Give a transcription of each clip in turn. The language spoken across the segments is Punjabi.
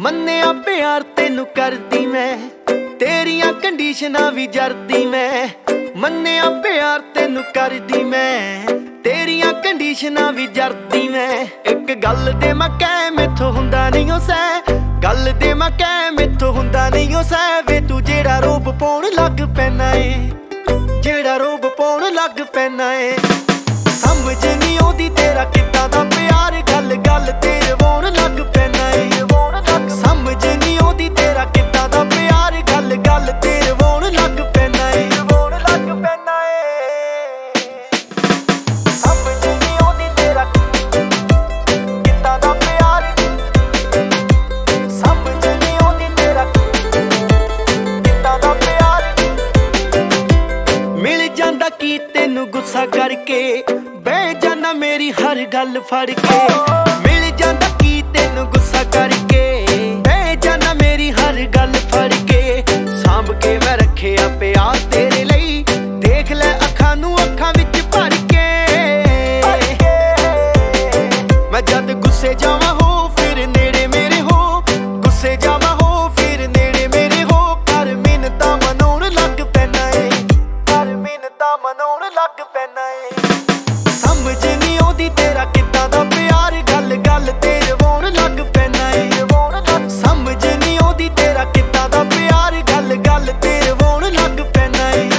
ਮੰਨਿਆ ਪਿਆਰ ਤੈਨੂੰ ਕਰਦੀ ਮੈਂ, ਤੇਰੀਆਂ ਕੰਡੀਸ਼ਨਾਂ ਵੀ ਜਰਦੀ ਮੈਂ। ਮੰਨਿਆ ਪਿਆਰ ਤੈਨੂੰ ਕਰਦੀ ਮੈਂ, ਤੇਰੀਆਂ ਕੰਡੀਸ਼ਨਾਂ ਵੀ ਜਰਦੀ ਮੈਂ। ਇੱਕ ਗੱਲ ਦੇ ਮੈਂ ਕਹਿ ਮੈਥੋਂ ਹੁੰਦਾ ਨਹੀਂ ਓ ਸਹਿ, ਗੱਲ ਦੇ ਮੈਂ ਕਹਿ ਮੈਥੋਂ ਹੁੰਦਾ ਨਹੀਂ ਓ ਸਹਿ। ਵੇ ਤੂੰ ਜਿਹੜਾ ਰੋਬ ਪਾਉਣ ਲੱਗ ਪੈਣਾ ਏ, ਜਿਹੜਾ ਰੋਬ ਪਾਉਣ ਲੱਗ ਪੈਣਾ ਏ। ਸਮਝ ਨਹੀਂ ਆਉਂਦੀ ਤੇਰਾ ਕਿੱਦਾਂ ਦਾ ਪਿਆਰ, ਗੱਲ ਗੱਲ ਤੇ ਰਵਾਉਣ ਲੱਗ ਪੈਣਾ ਏ। ਸਮਝ ਨਹੀਂ ਆਉਂਦੀ ਤੇਰਾ ਕਿੱਦਾਂ ਦਾ ਪਿਆਰ, ਗੱਲ ਗੱਲ ਤੇ ਰਵਾਉਣ ਲੱਗ ਪੈਣਾ ਏ। ਸਮਝ ਨਹੀਂ ਆਉਂਦੀ ਤੇਰਾ ਕਿੱਦਾਂ ਦਾ ਪਿਆਰ, ਸਮਝ ਨਹੀਂ ਆਉਂਦੀ ਤੇਰਾ ਕਿੱਦਾਂ ਦਾ ਪਿਆਰ। ਮਿਲ ਜਾਂਦਾ ਕੀ ਤੈਨੂੰ ਗੁੱਸਾ ਕਰਕੇ, ਬਹਿ ਜਾਨਾ ਮੇਰੀ ਹਰ ਗੱਲ ਫੜ ਕੇ। ਮਿਲ ਜਾਂਦਾ ਕੀ ਤੈਨੂੰ ਗੁੱਸਾ ਕਰਕੇ, ਬਹਿ ਜਾਨਾ ਮੇਰੀ ਹਰ ਗੱਲ ਫੜ ਕੇ। ਸਾਂਭ ਕੇ ਮੈਂ ਰੱਖਿਆ ਪਿਆਰ ਤੇਰੇ ਲਈ, ਦੇਖ ਲੈ ਅੱਖਾਂ ਨੂੰ ਅੱਖਾਂ ਵਿੱਚ ਭਰ ਕੇ। ਮੈਂ ਜਦ ਗੁੱਸੇ ਜਾਵਾਂ ਹੋ ਫਿਰ ਨੇੜੇ ਮੇਰੇ ਹੋ, ਗੁੱਸੇ ਜਾਵਾਂ ਹੋ ਫਿਰ ਨੇੜੇ ਮੇਰੇ ਹੋ। ਕਰ ਮਿੰਨਤਾਂ ਮਨਾਉਣ ਲੱਗ ਪੈਣਾ ਏ, ਕਰ ਮਿੰਨਤਾਂ ਮਨਾਉਣ ਲੱਗ ਪੈਣਾ ਏ। ਸਮਝ ਨਹੀਂ ਆਉਂਦੀ ਤੇਰਾ ਕਿੱਦਾਂ ਦਾ ਪਿਆਰ, ਗੱਲ ਗੱਲ ਤੇ ਰਵਾਉਣ ਲੱਗ ਪੈਣਾ ਏ। ਸਮਝ ਨਹੀਂ ਆਉਂਦੀ ਤੇਰਾ ਕਿੱਦਾਂ ਦਾ ਪਿਆਰ, ਗੱਲ ਗੱਲ ਤੇ ਰਵਾਉਣ ਲੱਗ ਪੈਣਾ ਏ।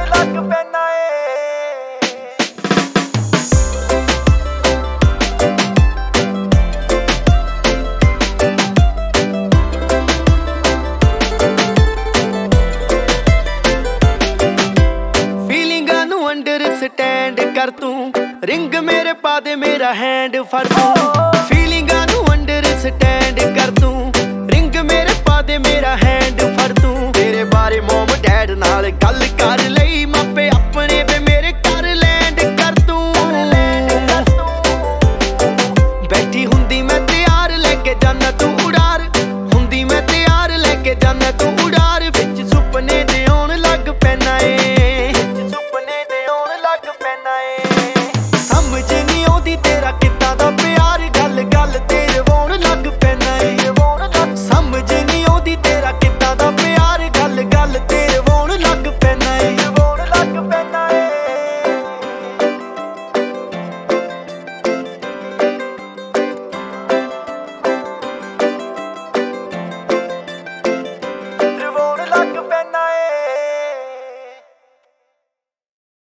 ਫੀਲਿੰਗਾਂ ਨੂੰ ਅੰਡਰਸਟੈਂਡ ਕਰ ਤੂੰ, ਰਿੰਗ ਮੇਰੇ ਪਾ ਦੇ ਮੇਰਾ ਹੈਂਡ ਫੜ ਤੂੰ। ਫੀਲਿੰਗਾਂ ਨੂੰ ਅੰਡਰਸਟੈਂਡ ਕਰ ਤੂੰ, ਰਿੰਗ ਮੇਰੇ ਪਾ ਦੇ ਮੇਰਾ ਹੈਂਡ ਫੜ ਤੂੰ। ਤੇਰੇ ਬਾਰੇ ਮੋਮ ਡੈਡ ਨਾਲ ਗੱਲ